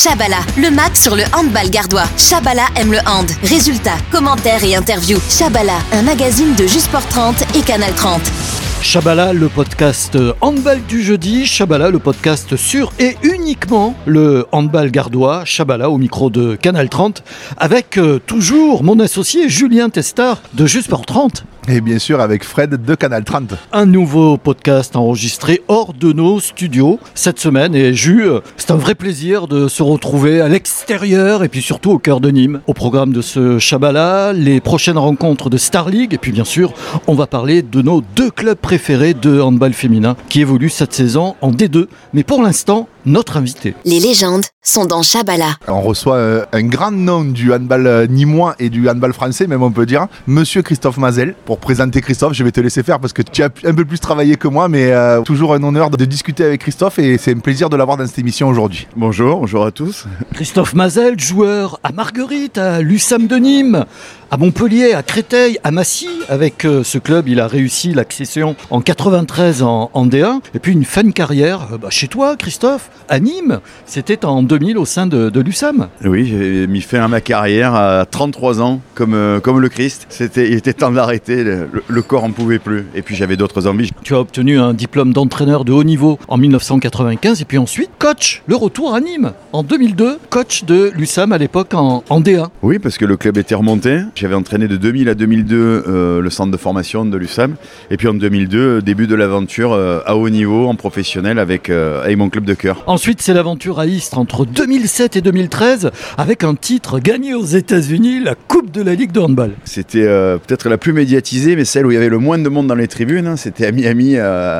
Chabala, le mag sur le handball gardois. Chabala aime le hand. Résultats, commentaires et interviews. Chabala, un magazine de Jusport 30 et Canal 30. Chabala, le podcast handball du jeudi. Chabala, le podcast sur et uniquement le handball gardois. Chabala au micro de Canal 30 avec toujours mon associé Julien Testard de Jusport 30. Et bien sûr avec Fred de Canal 30. Un nouveau podcast enregistré hors de nos studios cette semaine. Et c'est un vrai plaisir de se retrouver à l'extérieur et puis surtout au cœur de Nîmes. Au programme de ce Chabala, les prochaines rencontres de Star League. Et puis bien sûr, on va parler de nos deux clubs préférés de handball féminin qui évoluent cette saison en D2. Mais pour l'instant, notre invité. Les légendes sont dans Chabala. On reçoit un grand nom du handball nîmois et du handball français, même on peut dire, Monsieur Christophe Mazel. Pour présenter Christophe, je vais te laisser faire parce que tu as un peu plus travaillé que moi, mais toujours un honneur de discuter avec Christophe et c'est un plaisir de l'avoir dans cette émission aujourd'hui. Bonjour à tous. Christophe Mazel, joueur à Marguerite, à l'USAM de Nîmes, à Montpellier, à Créteil, à Massy. Avec ce club, il a réussi l'accession en 93 en D1. Et puis une fin de carrière chez toi, Christophe, à Nîmes. C'était en 2000 au sein de l'USAM. Oui, j'ai mis fin à ma carrière à 33 ans, comme le Christ. Il était temps d'arrêter, le corps en pouvait plus. Et puis j'avais d'autres envies. Tu as obtenu un diplôme d'entraîneur de haut niveau en 1995. Et puis ensuite, coach, le retour à Nîmes. En 2002, coach de l'USAM à l'époque en D1. Oui, parce que le club était remonté. J'avais entraîné de 2000 à 2002 le centre de formation de l'USAM. Et puis en 2002, début de l'aventure à haut niveau, en professionnel, avec mon club de cœur. Ensuite, c'est l'aventure à Istres entre 2007 et 2013, avec un titre gagné aux États-Unis, la Coupe de la Ligue de handball. C'était peut-être la plus médiatisée, mais celle où il y avait le moins de monde dans les tribunes. C'était à Miami,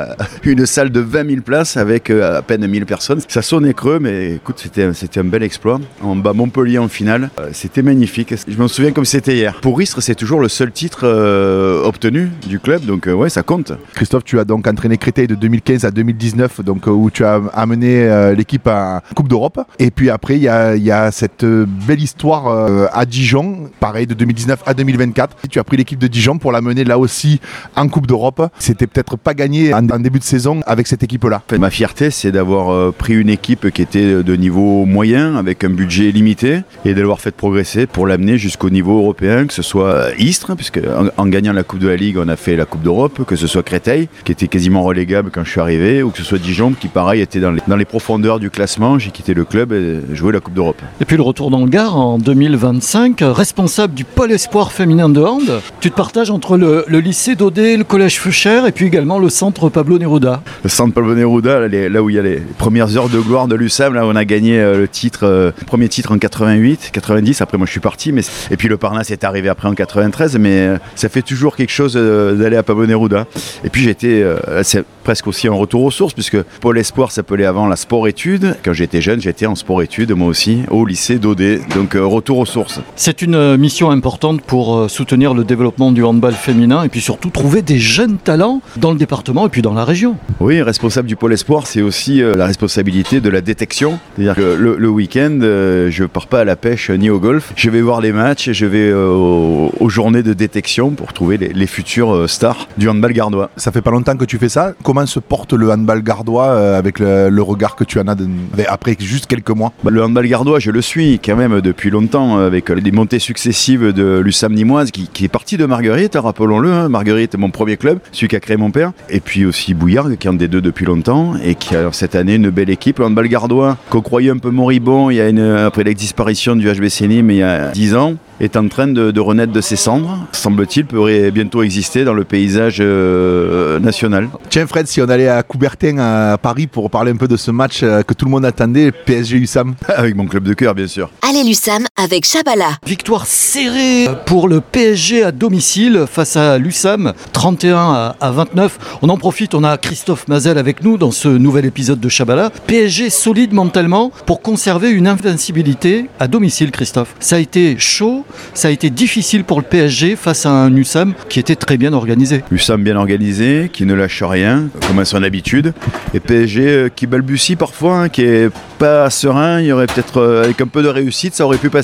une salle de 20 000 places avec à peine 1000 personnes. Ça sonnait creux, mais écoute, c'était un bel exploit. On bat Montpellier en finale. C'était magnifique. Je m'en souviens comme c'était hier. Pour Istres, c'est toujours le seul titre obtenu du club, donc ouais, ça compte. Christophe, tu as donc entraîné Créteil de 2015 à 2019, donc où tu as amené l'équipe à Coupe d'Europe. Et puis après, il y a cette belle histoire à Dijon, pareil de 2019 à 2024. Tu as pris l'équipe de Dijon pour l'amener là aussi en Coupe d'Europe. C'était peut-être pas gagné en début de saison avec cette équipe-là. Ma fierté, c'est d'avoir pris une équipe qui était de niveau moyen, avec un budget limité, et de l'avoir fait progresser pour l'amener jusqu'au niveau européen, que ce soit Istres, puisque en gagnant la Coupe de la Ligue, on a fait la Coupe d'Europe, que ce soit Créteil, qui était quasiment relégable quand je suis arrivé, ou que ce soit Dijon, qui pareil était dans les profondeurs du classement. J'ai quitté le club et joué la Coupe d'Europe. Et puis le retour dans le Gard en 2025, responsable du pôle espoir féminin de hand. Tu te partages entre le lycée d'Audet, le collège Feucher et puis également le centre Pablo Neruda. Le centre Pablo Neruda, là où il y a les premières heures de gloire de l'USAM, là où on a gagné le premier titre en 88, 90, après moi je suis parti, et puis le Parnasse est arrivé après en 93, mais ça fait toujours quelque chose d'aller à Pablo Neruda. Et puis c'est presque aussi un retour aux sources, puisque Pôle Espoir s'appelait avant la sport-études. Quand j'étais jeune, j'étais en sport-études, moi aussi, au lycée d'Audet, donc retour aux sources. C'est une mission importante pour soutenir le développement du handball féminin et puis surtout trouver des jeunes talents dans le département et puis dans la région. Oui, responsable du Pôle Espoir, c'est aussi la responsabilité de la détection. C'est-à-dire que le week-end, je ne pars pas à la pêche ni au golf. Je vais voir les matchs, je vais aux journées de détection pour trouver les futures stars du handball gardois. Ça fait pas longtemps que tu fais ça. Comment se porte le handball gardois avec le regard que tu en as après juste quelques mois? Le handball gardois, je le suis quand même depuis longtemps, avec les montées successives de l'USAM nîmoise qui est partie de Marguerite, rappelons-le. Marguerite, mon premier club, celui qu'a créé mon père. Et puis aussi Bouillargues, qui est en D2 depuis longtemps et qui a cette année une belle équipe. Le handball gardois, qu'on croyait un peu moribond après la disparition du HBC Nîmes il y a 10 ans, est en train de renaître de ses cendres. Semble-t-il, pourrait bientôt exister dans le paysage national. Tiens Fred, si on allait à Coubertin à Paris pour parler un peu de ce match que tout le monde attendait, PSG-USAM. Avec mon club de cœur, bien sûr. Allez l'USAM avec Chabala. Victoire serrée pour le PSG à domicile face à l'USAM, 31 à 29. On en profite, on a Christophe Mazel avec nous dans ce nouvel épisode de Chabala. PSG solide mentalement pour conserver une invincibilité à domicile, Christophe. Ça a été chaud, ça a été difficile pour le PSG face à un USAM qui était très bien organisé. USAM bien organisé, qui ne lâche rien, comme à son habitude. Et PSG qui balbutie parfois, qui est pas serein. Il y aurait peut-être, avec un peu de réussite, ça aurait pu passer.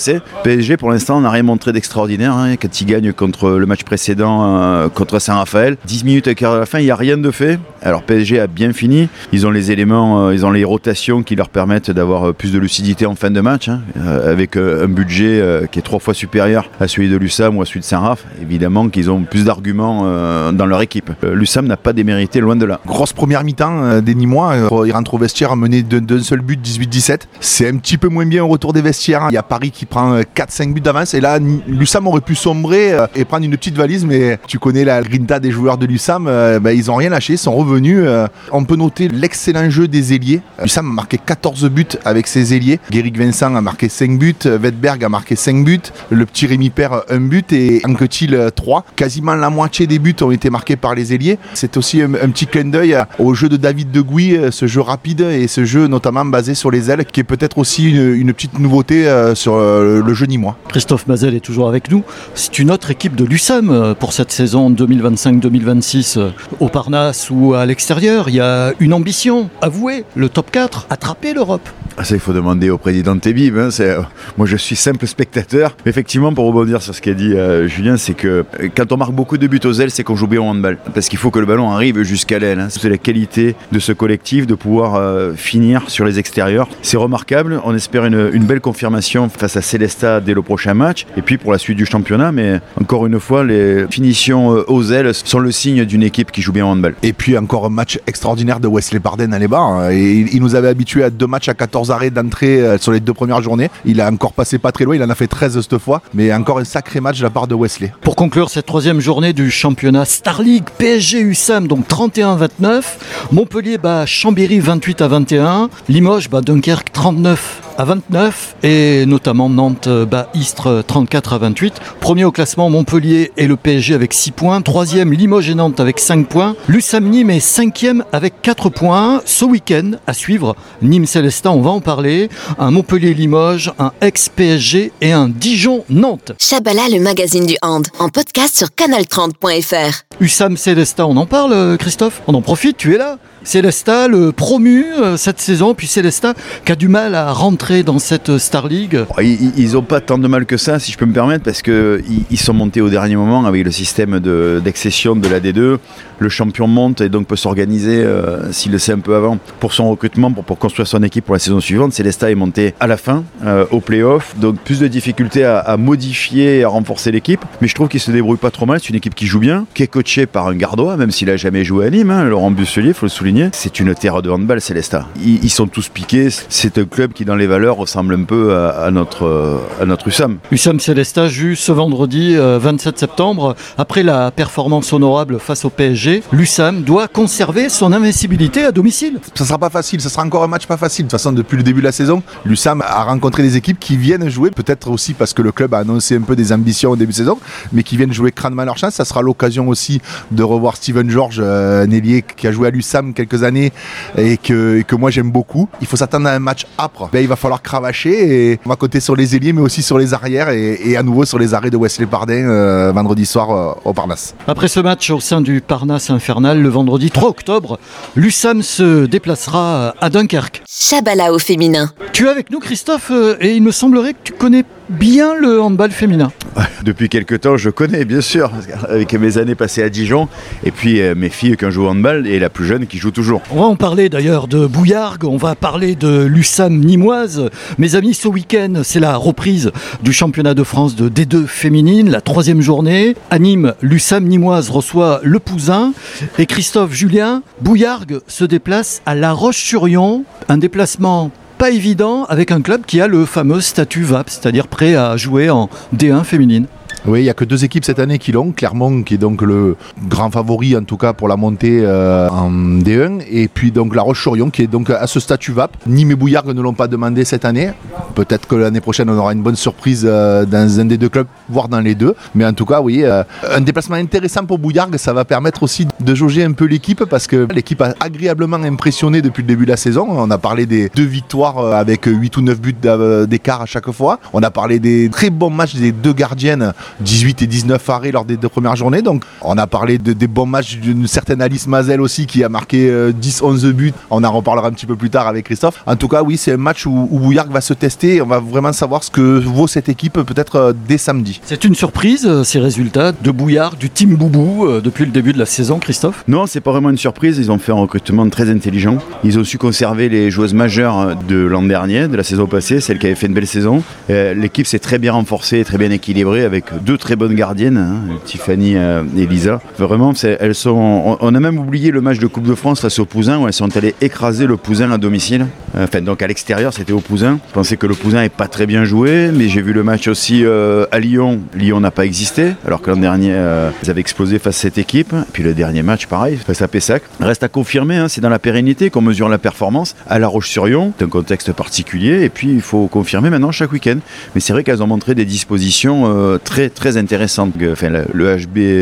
passé. PSG, pour l'instant, n'a rien montré d'extraordinaire. Quand ils gagnent contre le match précédent, contre Saint-Raphaël, 10 minutes à quart de la fin, il n'y a rien de fait. Alors PSG a bien fini. Ils ont les éléments, ils ont les rotations qui leur permettent d'avoir plus de lucidité en fin de match, avec un budget qui est 3 fois supérieur à celui de l'USAM ou à celui de Saint-Raph. Évidemment qu'ils ont plus d'arguments dans leur équipe. L'USAM n'a pas démérité, loin de là. Grosse première mi-temps des Nîmois. Ils rentrent au vestiaire menés d'un seul but, 18-17. C'est un petit peu moins bien au retour des vestiaires. Il y a Paris qui prend 4-5 buts d'avance. Et là, l'USAM aurait pu sombrer et prendre une petite valise. Mais tu connais la grinta des joueurs de l'USAM. Ils n'ont rien lâché, ils sont revenus. On peut noter l'excellent jeu des ailiers. L'USAM a marqué 14 buts avec ses ailiers. Guéric Vincent a marqué 5 buts. Vedberg a marqué 5 buts. Le petit Rémi Père 1 but et Anquetil 3. Quasiment la moitié des buts ont été marqués par les ailiers. C'est aussi un petit clin d'œil au jeu de David De Gouy, ce jeu rapide et ce jeu notamment basé sur les ailes, qui est peut-être aussi une petite nouveauté sur le jeu nîmois. Christophe Mazel est toujours avec nous. C'est une autre équipe de l'USAM pour cette saison 2025-2026 au Parnasse ou à l'extérieur. Il y a une ambition avouée, le top 4, attraper l'Europe. Ça, il faut demander au président Tébib. Moi, je suis simple spectateur. Effectivement, pour rebondir sur ce qu'a dit Julien, c'est que quand on marque beaucoup de buts aux ailes, c'est qu'on joue bien au handball. Parce qu'il faut que le ballon arrive jusqu'à l'aile. C'est la qualité de ce collectif de pouvoir finir sur les extérieurs. C'est remarquable. On espère une belle confirmation face à Célestat dès le prochain match. Et puis pour la suite du championnat. Mais encore une fois, les finitions aux ailes sont le signe d'une équipe qui joue bien au handball. Et puis encore un match extraordinaire de Wesley Barden à les bars. Et il nous avait habitués à 2 matchs à 14 arrêts d'entrée sur les 2 premières journées. Il a encore passé pas très loin, il en a fait 13 cette fois, mais encore un sacré match de la part de Wesley. Pour conclure cette 3e journée du championnat Star League, PSG USAM donc 31-29, Montpellier bat Chambéry 28-21, Limoges bat Dunkerque 39-29 et notamment Nantes bat Istres 34-28. Premier au classement, Montpellier et le PSG avec 6 points, 3e Limoges et Nantes avec 5 points, l'USAM Nîmes est 5e avec 4 points. Ce week-end à suivre, Nîmes-Célestat, on va en parler, un Montpellier-Limoges, un ex-PSG et un Dijon-Nantes. Chabala, le magazine du hand, en podcast sur canal30.fr. USAM-Célestat, on en parle Christophe? On en profite, tu es là. Célestat, le promu cette saison, puis Célestat qui a du mal à rentrer dans cette Star League. Ils n'ont pas tant de mal que ça, si je peux me permettre, parce qu'ils sont montés au dernier moment avec le système d'accession de la D2. Le champion monte et donc peut s'organiser, s'il le sait un peu avant, pour son recrutement, pour construire son équipe pour la saison suivante. Célestat est monté à la fin, au play-off, donc plus de difficultés à modifier et à renforcer l'équipe. Mais je trouve qu'il se débrouille pas trop mal. C'est une équipe qui joue bien, qui est coachée par un Gardois, même s'il a jamais joué à Nîmes, Laurent Busselier, il faut le souligner. C'est une terre de handball, Célestat. Ils sont tous piqués. C'est un club qui, dans les valeurs, ressemble un peu à notre USAM. USAM Célestat joue ce vendredi 27 septembre. Après la performance honorable face au PSG, l'USAM doit conserver son invincibilité à domicile. Ça sera pas facile, ça sera encore un match pas facile. De toute façon, depuis le début de la saison, l'USAM a rencontré des équipes qui viennent jouer, peut-être aussi parce que le club a annoncé un peu des ambitions au début de saison, mais qui viennent jouer crânement leur chance. Ça sera l'occasion aussi de revoir Steven George, un ailier qui a joué à l'USAM quelques années et que moi j'aime beaucoup. Il faut s'attendre à un match âpre. Il va falloir cravacher et on va compter sur les ailiers mais aussi sur les arrières et à nouveau sur les arrêts de Wesley Barden vendredi soir au Parnasse. Après ce match au sein du Parnasse infernal, le vendredi 3 octobre, l'USAM se déplacera à Dunkerque. Chabala au féminin. Tu es avec nous Christophe et il me semblerait que tu connais bien le handball féminin. Depuis quelques temps, je connais, bien sûr, avec mes années passées à Dijon, et puis mes filles qui ont joué au handball, et la plus jeune qui joue toujours. On va en parler d'ailleurs de Bouillargues, on va parler de l'USAM nîmoise. Mes amis, ce week-end, c'est la reprise du championnat de France de D2 féminine, la 3e journée. À Nîmes, l'USAM nîmoise reçoit le Pouzin, et Christophe Julien, Bouillargues se déplace à La Roche-sur-Yon, un déplacement pas évident avec un club qui a le fameux statut VAP, c'est-à-dire prêt à jouer en D1 féminine. Oui, il n'y a que 2 équipes cette année qui l'ont. Clermont, qui est donc le grand favori, en tout cas pour la montée en D1. Et puis donc La Roche-sur-Yon, qui est donc à ce statut VAP. Nîmes et Bouillargues ne l'ont pas demandé cette année. Peut-être que l'année prochaine, on aura une bonne surprise dans un des 2 clubs, voire dans les 2. Mais en tout cas, oui, un déplacement intéressant pour Bouillargues. Ça va permettre aussi de jauger un peu l'équipe, parce que l'équipe a agréablement impressionné depuis le début de la saison. On a parlé des 2 victoires avec 8 ou 9 buts d'écart à chaque fois. On a parlé des très bons matchs des 2 gardiennes, 18 et 19 arrêts lors des 2 premières journées. Donc on a parlé des bons matchs d'une certaine Alice Mazel aussi, qui a marqué 10-11 buts. On en reparlera un petit peu plus tard avec Christophe. En tout cas, oui, c'est un match où Bouillargues va se tester on va vraiment savoir ce que vaut cette équipe peut-être dès samedi. C'est une surprise, ces résultats de Bouillargues, du Team Boubou, depuis le début de la saison, Christophe? Non, c'est pas vraiment une surprise. Ils ont fait un recrutement très intelligent. Ils ont su conserver les joueuses majeures de l'an dernier, de la saison passée, celle qui avait fait une belle saison. L'équipe s'est très bien renforcée, très bien équilibrée, avec 2 très bonnes gardiennes, Tiffany et Lisa. Vraiment, elles sont. On a même oublié le match de Coupe de France face au Pouzin, où elles sont allées écraser le Pouzin à domicile. Donc à l'extérieur, c'était au Pouzin. Je pensais que le Pouzin n'est pas très bien joué, mais j'ai vu le match aussi à Lyon. Lyon n'a pas existé, alors que l'an dernier, ils avaient explosé face à cette équipe. Et puis le dernier match, pareil, face à Pessac. Reste à confirmer, c'est dans la pérennité qu'on mesure la performance. À La Roche-sur-Yon, c'est un contexte particulier, et puis il faut confirmer maintenant chaque week-end. Mais c'est vrai qu'elles ont montré des dispositions très, très intéressantes, le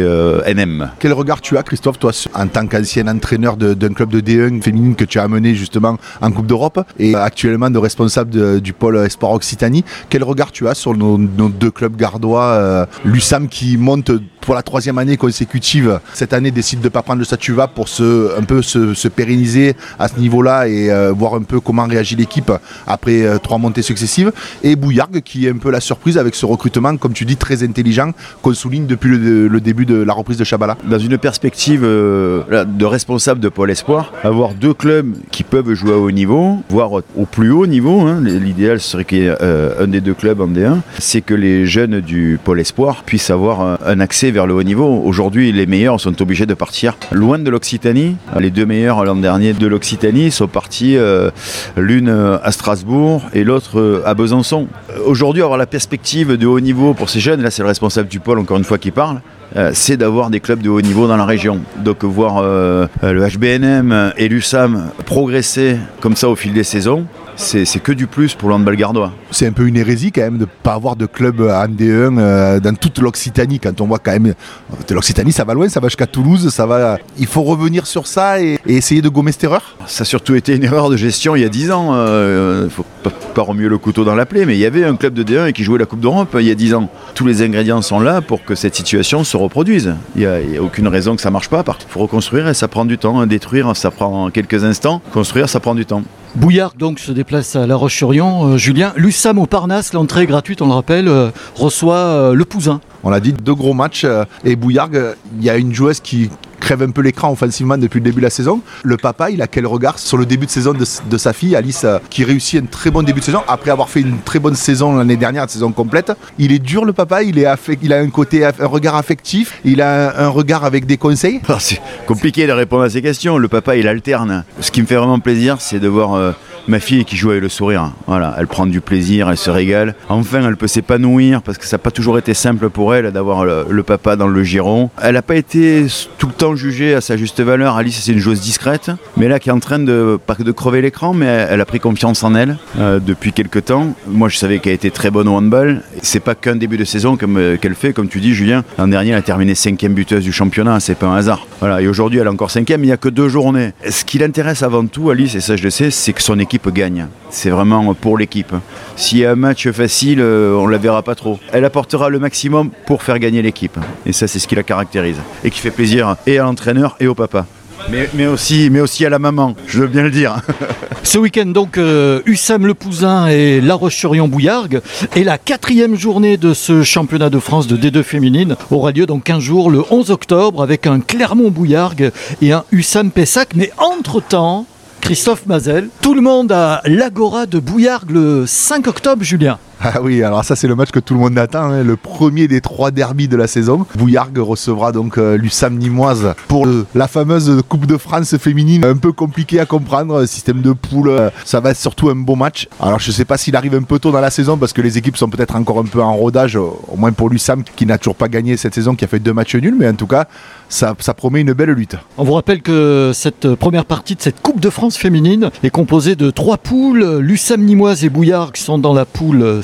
HBNM. Quel regard tu as, Christophe, toi, en tant qu'ancien entraîneur d'un club de D1 féminine que tu as amené justement en Coupe d'Europe et actuellement de responsable du pôle Espoir Occitanie, quel regard tu as sur nos 2 clubs gardois, l'USAM qui monte pour la 3e année consécutive, cette année décide de ne pas prendre le statut VA pour un peu se pérenniser à ce niveau-là et voir un peu comment réagit l'équipe après 3 montées successives, et Bouillargues qui est un peu la surprise avec ce recrutement, comme tu dis, très intelligent qu'on souligne depuis le début de la reprise de Chabala. Dans une perspective de responsable de pôle Espoir, avoir 2 clubs qui peuvent jouer à haut niveau, voire au plus haut niveau, l'idéal serait qu'il y ait un des 2 clubs en D1, c'est que les jeunes du pôle Espoir puissent avoir un accès vers le haut niveau. Aujourd'hui, les meilleurs sont obligés de partir loin de l'Occitanie. Les 2 meilleurs l'an dernier de l'Occitanie sont partis, l'une à Strasbourg et l'autre à Besançon. Aujourd'hui, avoir la perspective de haut niveau pour ces jeunes, là c'est le responsable du pôle encore une fois qui parle, c'est d'avoir des clubs de haut niveau dans la région. Donc voir le HBNM et l'USAM progresser comme ça au fil des saisons, c'est que du plus pour le handball gardois. C'est un peu une hérésie quand même de ne pas avoir de club en D1 dans toute l'Occitanie, quand on voit quand même de l'Occitanie ça va loin, ça va jusqu'à Toulouse, il faut revenir sur ça et essayer de gommer cette erreur. Ça a surtout été une erreur de gestion il y a 10 ans, il faut pas remuer le couteau dans la plaie, mais il y avait un club de D1 qui jouait la Coupe d'Europe il y a 10 ans. Tous les ingrédients sont là pour que cette situation se reproduise. Il n'y a aucune raison que ça ne marche pas, il faut reconstruire et ça prend du temps, détruire ça prend quelques instants, construire ça prend du temps. Bouillargues donc se déplace à La Roche-sur-Yon. Julien, l'USAM au Parnasse, l'entrée gratuite, on le rappelle, reçoit le Pouzin. On l'a dit, 2 gros matchs et Bouillargues, il y a une joueuse qui crève un peu l'écran offensivement depuis le début de la saison. Le papa, il a quel regard sur le début de saison de sa fille, Alice, qui réussit un très bon début de saison après avoir fait une très bonne saison l'année dernière, une saison complète. Il est dur le papa, il a un regard affectif, il a un regard avec des conseils. C'est compliqué de répondre à ces questions, le papa il alterne. Ce qui me fait vraiment plaisir, c'est de voir ma fille qui joue avec le sourire. Voilà, elle prend du plaisir, elle se régale. Enfin, elle peut s'épanouir parce que ça n'a pas toujours été simple pour elle d'avoir le papa dans le giron. Elle n'a pas été tout le temps jugée à sa juste valeur. Alice, c'est une joueuse discrète, mais là qui est en train pas de crever l'écran, mais elle a pris confiance en elle depuis quelques temps. Moi, je savais qu'elle était très bonne au handball. C'est pas qu'un début de saison qu'elle fait, comme tu dis, Julien. L'an dernier, elle a terminé 5e buteuse du championnat. C'est pas un hasard. Voilà, et aujourd'hui, elle est encore 5e, mais il n'y a que 2 journées. Ce qui l'intéresse avant tout, Alice, et ça je le sais, c'est que son équipe gagne. C'est vraiment pour l'équipe. S'il y a un match facile, on ne la verra pas trop. Elle apportera le maximum pour faire gagner l'équipe. Et ça, c'est ce qui la caractérise. Et qui fait plaisir et à l'entraîneur et au papa. Mais aussi à la maman, je veux bien le dire. Ce week-end, donc, USAM Le Pouzin et La Roche-sur-Yon-Bouillargues. Et la 4e journée de ce championnat de France de D2 féminine aura lieu dans 15 jours, le 11 octobre, avec un Clermont-Bouillargues et un USAM Pessac. Mais entre-temps, Christophe Mazel, tout le monde à l'Agora de Bouillargues le 5 octobre, Julien. Ah oui, alors ça c'est le match que tout le monde attend, le premier des 3 derbys de la saison. Bouillargues recevra donc l'USAM Nîmoise pour la fameuse Coupe de France féminine, un peu compliqué à comprendre, système de poule, ça va être surtout un beau match. Alors je sais pas s'il arrive un peu tôt dans la saison parce que les équipes sont peut-être encore un peu en rodage, au moins pour l'USAM qui n'a toujours pas gagné cette saison, qui a fait 2 matchs nuls, mais en tout cas ça promet une belle lutte. On vous rappelle que cette première partie de cette Coupe de France féminine est composée de 3 poules. L'USAM Nîmoise et Bouillargues sont dans la poule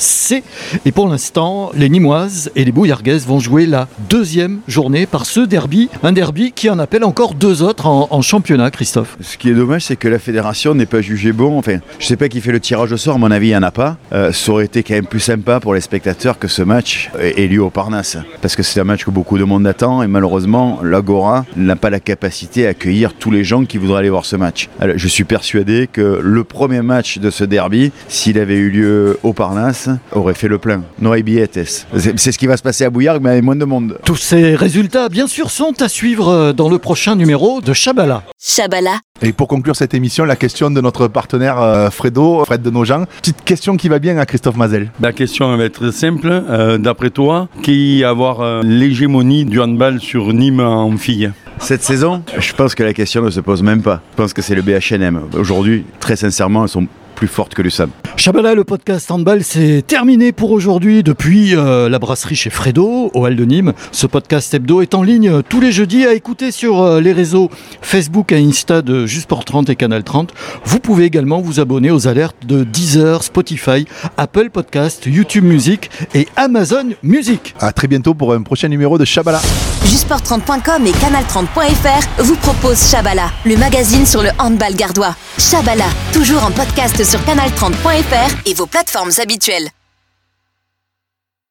C. Et pour l'instant, les Nîmoises et les Bouillarguaises vont jouer la deuxième journée par ce derby. Un derby qui en appelle encore 2 autres en championnat, Christophe. Ce qui est dommage, c'est que la fédération n'ait pas jugé bon. Enfin, je sais pas qui fait le tirage au sort, à mon avis, il n'y en a pas. Ça aurait été quand même plus sympa pour les spectateurs que ce match ait lieu au Parnasse. Parce que c'est un match que beaucoup de monde attend et malheureusement, l'Agora n'a pas la capacité à accueillir tous les gens qui voudraient aller voir ce match. Alors, je suis persuadé que le premier match de ce derby, s'il avait eu lieu au Parnasse, aurait fait le plein. No hay billetes. C'est ce qui va se passer à Bouillargues, mais avec moins de monde. Tous ces résultats, bien sûr, sont à suivre dans le prochain numéro de Chabala. Chabala. Et pour conclure cette émission, la question de notre partenaire Fred de Nogent. Petite question qui va bien à Christophe Mazel. La question va être simple. D'après toi, qui va avoir l'hégémonie du handball sur Nîmes en filles? Cette saison, je pense que la question ne se pose même pas. Je pense que c'est le BHNM. Aujourd'hui, très sincèrement, elles sont plus fortes que l'USAM. Chabala, le podcast handball, c'est terminé pour aujourd'hui depuis la brasserie chez Fredo, au Hall de Nîmes. Ce podcast hebdo est en ligne tous les jeudis à écouter sur les réseaux Facebook et Insta de Justsport 30 et Canal 30. Vous pouvez également vous abonner aux alertes de Deezer, Spotify, Apple Podcast, YouTube Music et Amazon Music. À très bientôt pour un prochain numéro de Chabala. Justsport30.com et Canal30.fr vous proposent Chabala, le magazine sur le handball gardois. Chabala, toujours en podcast sur Canal30.fr et vos plateformes habituelles.